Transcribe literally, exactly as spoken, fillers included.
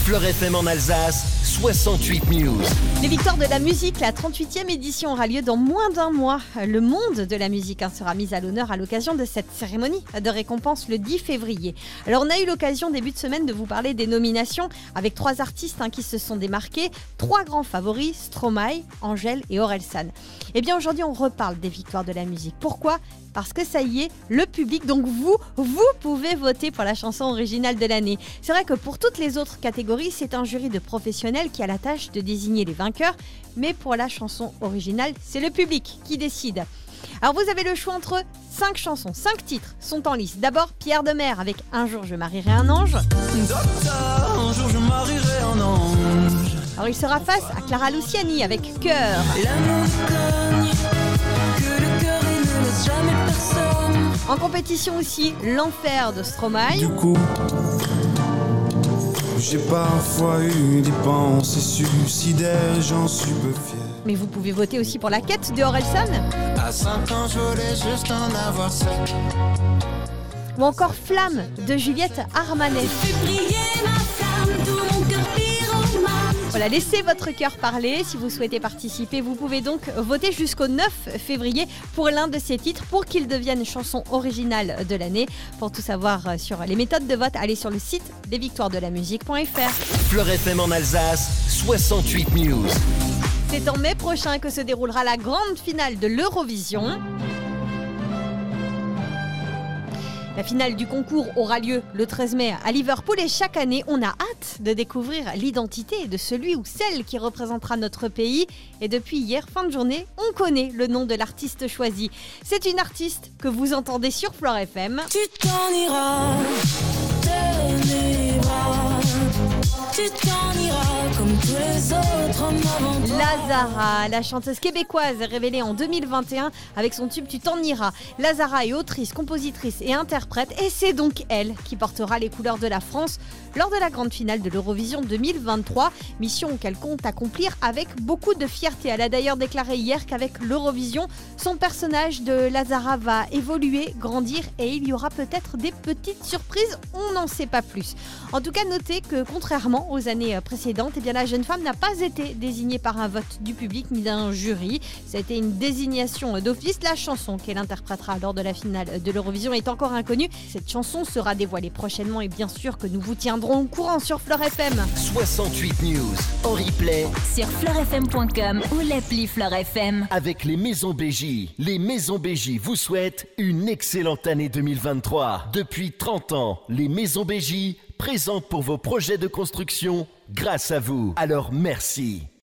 Fleur F M en Alsace, soixante-huit News. Les Victoires de la musique, la trente-huitième édition aura lieu dans moins d'un mois. Le monde de la musique hein, sera mis à l'honneur à l'occasion de cette cérémonie de récompense le dix février. Alors on a eu l'occasion début de semaine de vous parler des nominations avec trois artistes hein, qui se sont démarqués, trois grands favoris, Stromae, Angèle et Orelsan. Et bien aujourd'hui on reparle des Victoires de la musique. Pourquoi ? Parce que ça y est, le public, donc vous, vous pouvez voter pour la chanson originale de l'année. C'est vrai que pour toutes les autres catégories, c'est un jury de professionnels qui a la tâche de désigner les vainqueurs. Mais pour la chanson originale, c'est le public qui décide. Alors vous avez le choix entre cinq chansons, cinq titres sont en lice. D'abord Pierre Demers avec Un jour je marierai un ange. Docteur, un jour je marierai un ange. Alors il sera face à Clara Luciani avec Cœur. L'amour cogne, que le cœur il ne laisse jamais personne. En compétition aussi, L'Enfer de Stromae. Du coup, j'ai parfois eu des pensées suicidaires, j'en suis peu fier. Mais vous pouvez voter aussi pour La Quête de Orelsan. À cinq ans, je voulais juste en avoir sept. Ou encore Flamme de Juliette Armanet. Fais briller ma flamme, tout mon cœur pyromane. Voilà, laissez votre cœur parler. Si vous souhaitez participer, vous pouvez donc voter jusqu'au neuf février pour l'un de ces titres pour qu'il devienne chanson originale de l'année. Pour tout savoir sur les méthodes de vote, allez sur le site des victoires de la musique point f r. Fleur F M en Alsace, soixante-huit News. C'est en mai prochain que se déroulera la grande finale de l'Eurovision. La finale du concours aura lieu le treize mai à Liverpool et chaque année, on a hâte de découvrir l'identité de celui ou celle qui représentera notre pays. Et depuis hier, fin de journée, on connaît le nom de l'artiste choisi. C'est une artiste que vous entendez sur Fleur F M. Tu t'en iras de mes bras. Tu t'en iras comme tous les autres hommes avant toi. Lazara, la chanteuse québécoise révélée en deux mille vingt et un avec son tube Tu t'en iras. Lazara est autrice, compositrice et interprète et c'est donc elle qui portera les couleurs de la France lors de la grande finale de l'Eurovision deux mille vingt-trois, mission qu'elle compte accomplir avec beaucoup de fierté. Elle a d'ailleurs déclaré hier qu'avec l'Eurovision, son personnage de Lazara va évoluer, grandir et il y aura peut-être des petites surprises, on n'en sait pas plus. En tout cas, notez que contrairement aux années précédentes, eh bien, la jeune femme n'a pas été désignée par un vote du public ni d'un jury. Ça a été une désignation d'office. La chanson qu'elle interprétera lors de la finale de l'Eurovision est encore inconnue. Cette chanson sera dévoilée prochainement et bien sûr que nous vous tiendrons au courant sur Fleur F M. soixante-huit News en replay sur fleur f m point com ou l'appli Fleur F M. avec les Maisons B J. Les Maisons B J vous souhaitent une excellente année deux mille vingt-trois. Depuis trente ans, les Maisons B J présentes pour vos projets de construction grâce à vous. Alors merci.